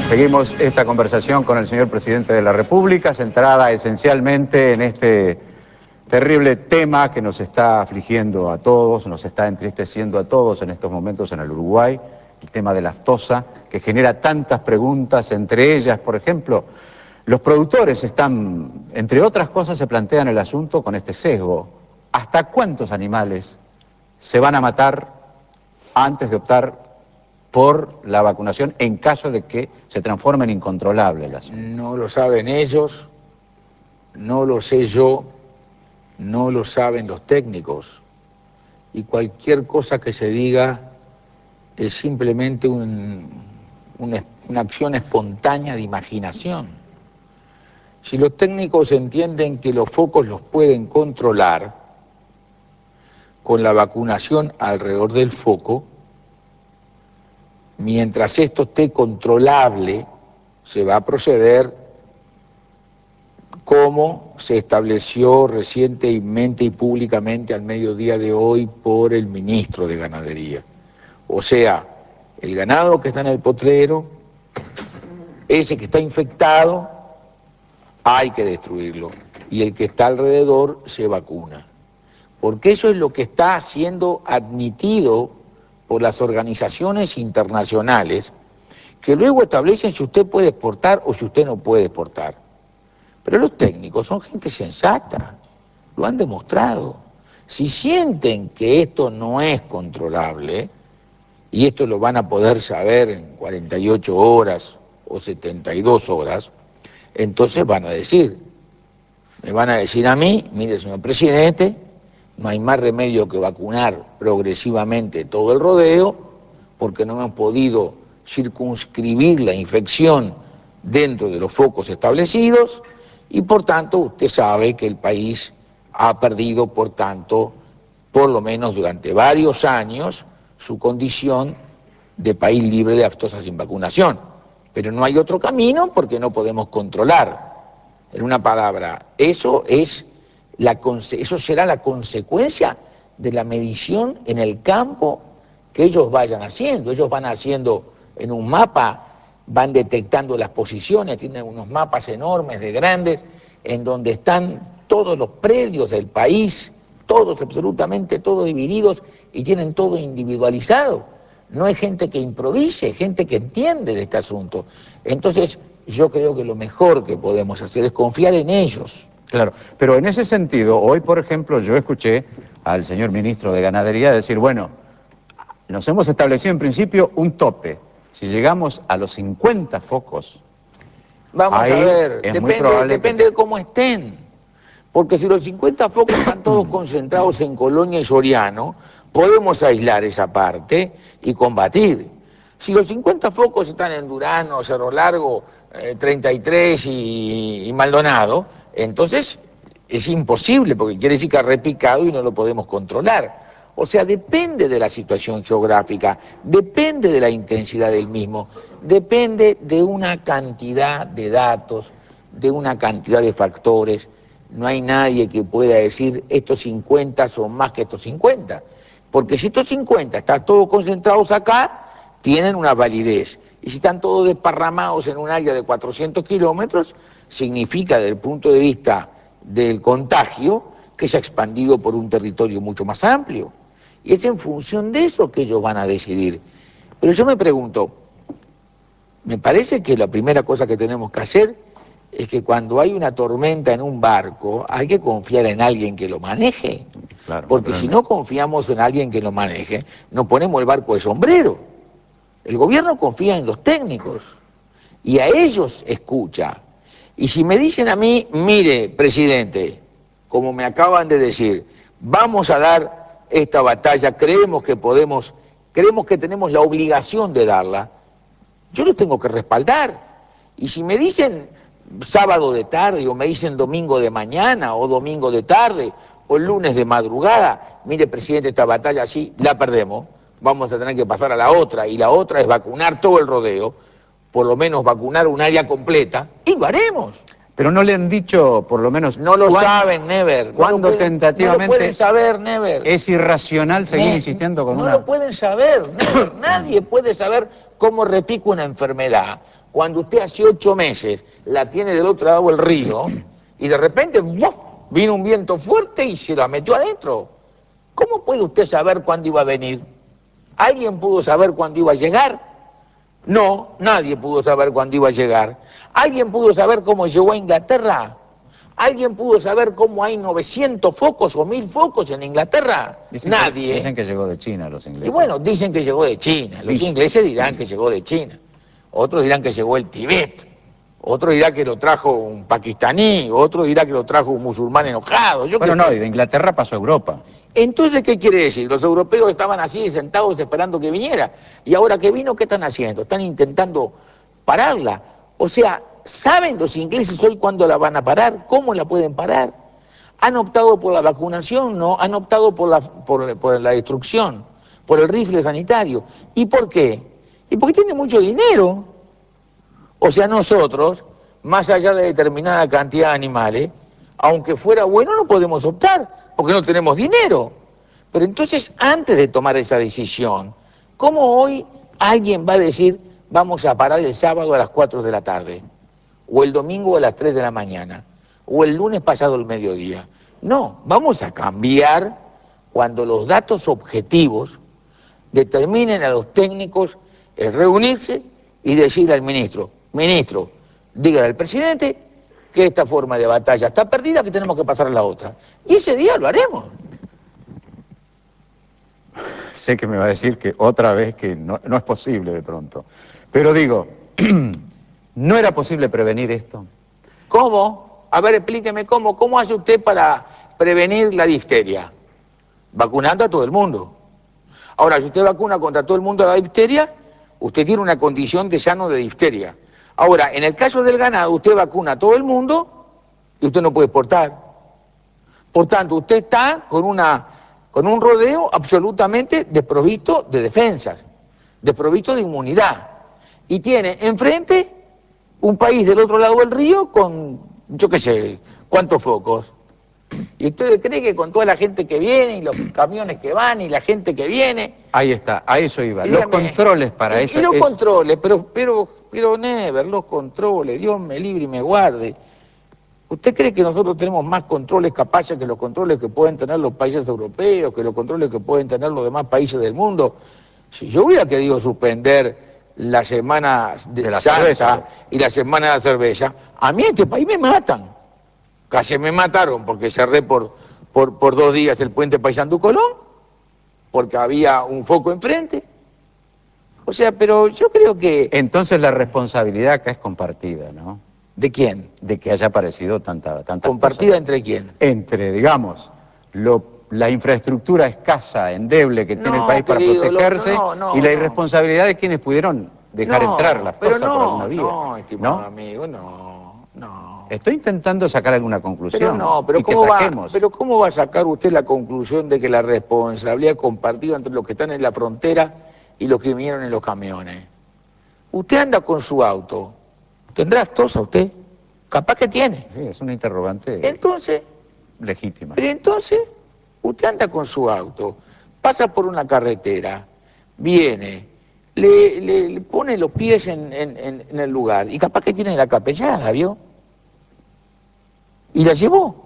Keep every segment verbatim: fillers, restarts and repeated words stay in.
Seguimos esta conversación con el señor presidente de la República, centrada esencialmente en este terrible tema que nos está afligiendo a todos, nos está entristeciendo a todos en estos momentos en el Uruguay, el tema de la aftosa, que genera tantas preguntas, entre ellas, por ejemplo, los productores están, entre otras cosas, se plantean el asunto con este sesgo. ¿Hasta cuántos animales se van a matar antes de optar por la vacunación en caso de que se transforme en incontrolable el asunto? No lo saben ellos, no lo sé yo, no lo saben los técnicos. Y cualquier cosa que se diga es simplemente un, una, una acción espontánea de imaginación. Si los técnicos entienden que los focos los pueden controlar con la vacunación alrededor del foco, mientras esto esté controlable, se va a proceder como se estableció recientemente y públicamente al mediodía de hoy por el ministro de Ganadería. O sea, el ganado que está en el potrero, ese que está infectado, hay que destruirlo. Y el que está alrededor se vacuna. Porque eso es lo que está siendo admitido por las organizaciones internacionales, que luego establecen si usted puede exportar o si usted no puede exportar. Pero los técnicos son gente sensata, lo han demostrado. Si sienten que esto no es controlable, y esto lo van a poder saber en cuarenta y ocho horas o setenta y dos horas, entonces van a decir, me van a decir a mí, mire señor presidente, no hay más remedio que vacunar progresivamente todo el rodeo, porque no hemos podido circunscribir la infección dentro de los focos establecidos, y por tanto usted sabe que el país ha perdido, por tanto, por lo menos durante varios años, su condición de país libre de aftosa sin vacunación. Pero no hay otro camino porque no podemos controlar. En una palabra, eso es la, eso será la consecuencia de la medición en el campo que ellos vayan haciendo. Ellos van haciendo en un mapa, van detectando las posiciones, tienen unos mapas enormes de grandes, en donde están todos los predios del país, todos, absolutamente todos divididos, y tienen todo individualizado. No es gente que improvise, gente que entiende de este asunto. Entonces, yo creo que lo mejor que podemos hacer es confiar en ellos. Claro, pero en ese sentido, hoy, por ejemplo, yo escuché al señor ministro de Ganadería decir, bueno, nos hemos establecido en principio un tope. Si llegamos a los cincuenta focos, Vamos ahí a ver, es muy depende, probable depende que... de cómo estén. Porque si los cincuenta focos están todos concentrados en Colonia y Soriano, podemos aislar esa parte y combatir. Si los cincuenta focos están en Durano, Cerro Largo, eh, treinta y tres y, y Maldonado, entonces es imposible, porque quiere decir que ha repicado y no lo podemos controlar. O sea, depende de la situación geográfica, depende de la intensidad del mismo, depende de una cantidad de datos, de una cantidad de factores. No hay nadie que pueda decir estos cincuenta son más que estos cincuenta. Porque si estos cincuenta están todos concentrados acá, tienen una validez. Y si están todos desparramados en un área de cuatrocientos kilómetros, significa desde el punto de vista del contagio que se ha expandido por un territorio mucho más amplio. Y es en función de eso que ellos van a decidir. Pero yo me pregunto, me parece que la primera cosa que tenemos que hacer es que cuando hay una tormenta en un barco, hay que confiar en alguien que lo maneje. Claro, Porque si no confiamos en alguien que lo maneje, nos ponemos el barco de sombrero. El gobierno confía en los técnicos y a ellos escucha. Y si me dicen a mí, mire, presidente, como me acaban de decir, vamos a dar esta batalla, creemos que podemos, creemos que tenemos la obligación de darla, yo los tengo que respaldar. Y si me dicen sábado de tarde, o me dicen domingo de mañana, o domingo de tarde, o lunes de madrugada, mire, presidente, esta batalla así la perdemos, vamos a tener que pasar a la otra, y la otra es vacunar todo el rodeo, por lo menos vacunar un área completa, y lo haremos. Pero no le han dicho, por lo menos... No lo saben, Never. ¿Cuándo no tentativamente no lo pueden saber, Never? es irracional seguir Ne insistiendo con no una...? lo pueden saber, Never. Nadie puede saber cómo repica una enfermedad cuando usted hace ocho meses la tiene del otro lado del río y de repente ¡buf! Vino un viento fuerte y se la metió adentro. ¿Cómo puede usted saber cuándo iba a venir? ¿Alguien pudo saber cuándo iba a llegar? No, nadie pudo saber cuándo iba a llegar. ¿Alguien pudo saber cómo llegó a Inglaterra? ¿Alguien pudo saber cómo hay novecientos focos o mil focos en Inglaterra? Dicen Nadie. Que, dicen que llegó de China los ingleses. Y bueno, dicen que llegó de China. Los Dicen. ingleses dirán que llegó de China. Otros dirán que llegó el Tibet. Otro dirá que lo trajo un pakistaní. Otro dirá que lo trajo un musulmán enojado. Yo Bueno, qué no, sé. y de Inglaterra pasó a Europa. Entonces, ¿qué quiere decir? Los europeos estaban así sentados esperando que viniera. Y ahora que vino, ¿qué están haciendo? Están intentando pararla. O sea, ¿saben los ingleses hoy cuándo la van a parar? ¿Cómo la pueden parar? ¿Han optado por la vacunación? No, han optado por la, por, por la destrucción, por el rifle sanitario. ¿Y por qué? Y porque tiene mucho dinero. O sea, nosotros, más allá de determinada cantidad de animales, aunque fuera bueno, no podemos optar, porque no tenemos dinero. Pero entonces, antes de tomar esa decisión, ¿cómo hoy alguien va a decir, vamos a parar el sábado a las cuatro de la tarde? O el domingo a las tres de la mañana? O el lunes pasado el mediodía? No, vamos a cambiar cuando los datos objetivos determinen a los técnicos el reunirse y decirle al ministro, ministro, dígale al presidente que esta forma de batalla está perdida, que tenemos que pasar a la otra. Y ese día lo haremos. Sé que me va a decir que otra vez que no, no es posible de pronto. Pero digo, ¿no era posible prevenir esto? ¿Cómo? A ver, explíqueme cómo. ¿Cómo hace usted para prevenir la difteria? Vacunando a todo el mundo. Ahora, si usted vacuna contra todo el mundo la difteria, usted tiene una condición de sano de difteria. Ahora, en el caso del ganado, usted vacuna a todo el mundo y usted no puede exportar. Por tanto, usted está con, una, con un rodeo absolutamente desprovisto de defensas, desprovisto de inmunidad. Y tiene enfrente un país del otro lado del río con, yo qué sé, cuántos focos. ¿Y usted cree que con toda la gente que viene y los camiones que van y la gente que viene? Ahí está, a eso iba. Y Los dígame, controles para y, eso. y los Es... controles, pero, pero, pero never, los controles, Dios me libre y me guarde. ¿Usted cree que nosotros tenemos más controles capaces que los controles que pueden tener los países europeos, que los controles que pueden tener los demás países del mundo? Si yo hubiera querido suspender la Semana de, de la Santa cerveza. y la Semana de la Cerveza, a mí en este país me matan. Casi me mataron porque cerré por, por, por dos días el puente Paysandú Colón, porque había un foco enfrente. O sea, pero yo creo que... Entonces la responsabilidad acá es compartida, ¿no? ¿De quién? De que haya aparecido tanta, tanta ¿Compartida entre quién? Entre, digamos, lo, la infraestructura escasa, endeble que tiene el país No, para querido, lo- protegerse no, no, y la no. irresponsabilidad de quienes pudieron dejar entrar No, las pero cosas por alguna no, vía. no, estimado ¿No? amigo, no, no. Estoy intentando sacar alguna Pero conclusión no, pero y que ¿cómo va, saquemos. pero cómo va a sacar usted la conclusión de que la responsabilidad es compartida entre los que están en la frontera y los que vinieron en los camiones? Usted anda con su auto, ¿tendrá tosa usted? Capaz que tiene. Sí, es una interrogante Entonces, legítima. pero entonces, usted anda con su auto, pasa por una carretera, viene, le, le- le pone los pies en, en- en- en el lugar y capaz que tiene la capellada, ¿vio? Y la llevó.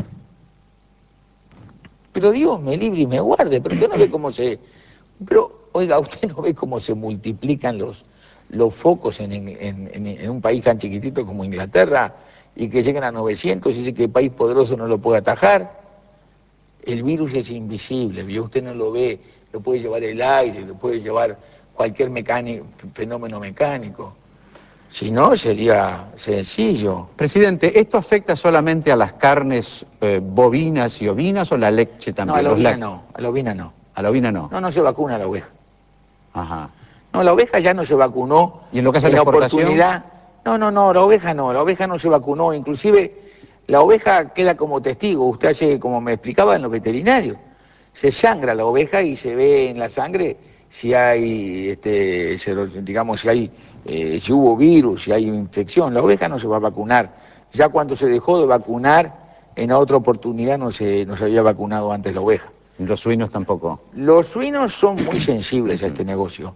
Pero Dios me libre y me guarde, pero usted no ve cómo se... Pero, oiga, usted no ve cómo se multiplican los, los focos en, en- en- en un país tan chiquitito como Inglaterra y que llegan a novecientos y dice que el país poderoso no lo puede atajar. El virus es invisible, ¿vio? Usted no lo ve, lo puede llevar el aire, lo puede llevar cualquier mecánico, fenómeno mecánico. Si no, sería sencillo. Presidente, ¿esto afecta solamente a las carnes eh, bovinas y ovinas o la leche No, a también? la Los ovina lácteos. no, a la ovina no. A la ovina no. No, no se vacuna la oveja. Ajá. No, la oveja ya no se vacunó. ¿Y en lo que hace a En la la exportación? oportunidad. No, no, no, la oveja no, la oveja no se vacunó. Inclusive la oveja queda como testigo. Usted hace, como me explicaba en los veterinarios, se sangra la oveja y se ve en la sangre si hay, este, se- digamos, si hay, eh, si hubo virus, si hay infección. La oveja no se va a vacunar. Ya cuando se dejó de vacunar, en otra oportunidad no se, no se había vacunado antes la oveja. Y los suinos tampoco. Los suinos son muy sensibles a este negocio.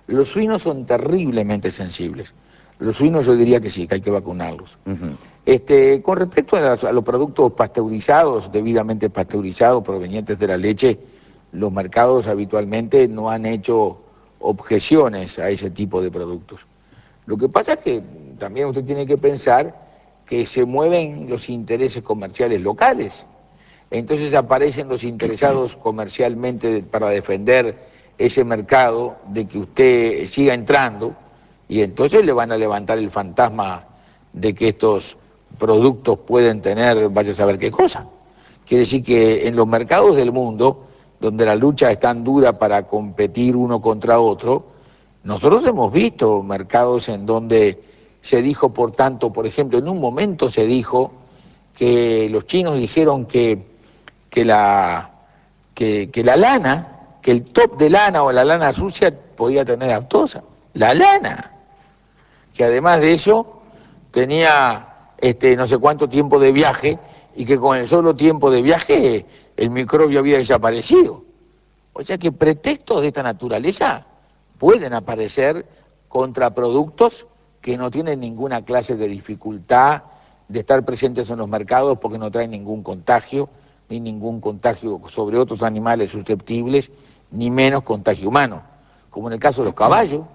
Los suinos son terriblemente sensibles. Los suinos yo diría que sí, que hay que vacunarlos. Uh-huh. Este, con respecto a, las, a los productos pasteurizados, debidamente pasteurizados, provenientes de la leche, los mercados habitualmente no han hecho objeciones a ese tipo de productos. Lo que pasa es que también usted tiene que pensar que se mueven los intereses comerciales locales. Entonces aparecen los interesados comercialmente para defender ese mercado de que usted siga entrando, y entonces le van a levantar el fantasma de que estos productos pueden tener, vaya a saber qué cosa. Quiere decir que en los mercados del mundo, donde la lucha es tan dura para competir uno contra otro, nosotros hemos visto mercados en donde se dijo, por tanto, por ejemplo, en un momento se dijo que los chinos dijeron que, que, la, que, que la lana, que el top de lana o la lana sucia podía tener aftosa. La lana, que además de eso tenía este, no sé cuánto tiempo de viaje y que con el solo tiempo de viaje el microbio había desaparecido. O sea que pretextos de esta naturaleza pueden aparecer contra productos que no tienen ninguna clase de dificultad de estar presentes en los mercados porque no traen ningún contagio, ni ningún contagio sobre otros animales susceptibles, ni menos contagio humano. Como en el caso de los caballos.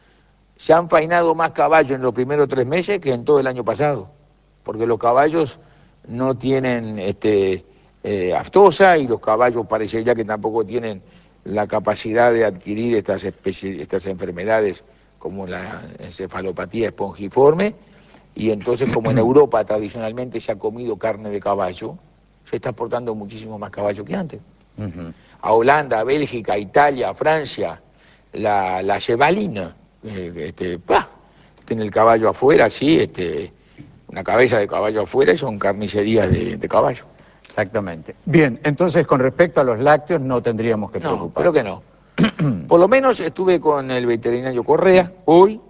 Se han faenado más caballos en los primeros tres meses que en todo el año pasado, porque los caballos no tienen este, eh, aftosa, y los caballos parece ya que tampoco tienen la capacidad de adquirir estas, especies, estas enfermedades como la encefalopatía espongiforme, y entonces como en Europa tradicionalmente se ha comido carne de caballo, se está exportando muchísimo más caballo que antes. Uh-huh. A Holanda, a Bélgica, a Italia, a Francia, la, la chevalina, eh, este, ¡pah! Tiene el caballo afuera, sí, este, una cabeza de caballo afuera, y son carnicerías de, de caballo. Exactamente. Bien, entonces con respecto a los lácteos no tendríamos que preocuparnos. No, creo que no. Por lo menos estuve con el veterinario Correa hoy,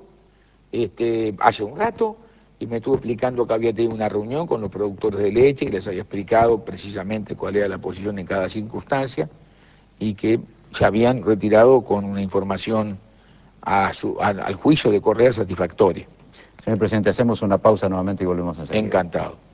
este, hace un rato, y me estuvo explicando que había tenido una reunión con los productores de leche, y les había explicado precisamente cuál era la posición en cada circunstancia, y que se habían retirado con una información a su, a, al juicio de Correa satisfactoria. Señor presidente, hacemos una pausa nuevamente y volvemos enseguida. Encantado.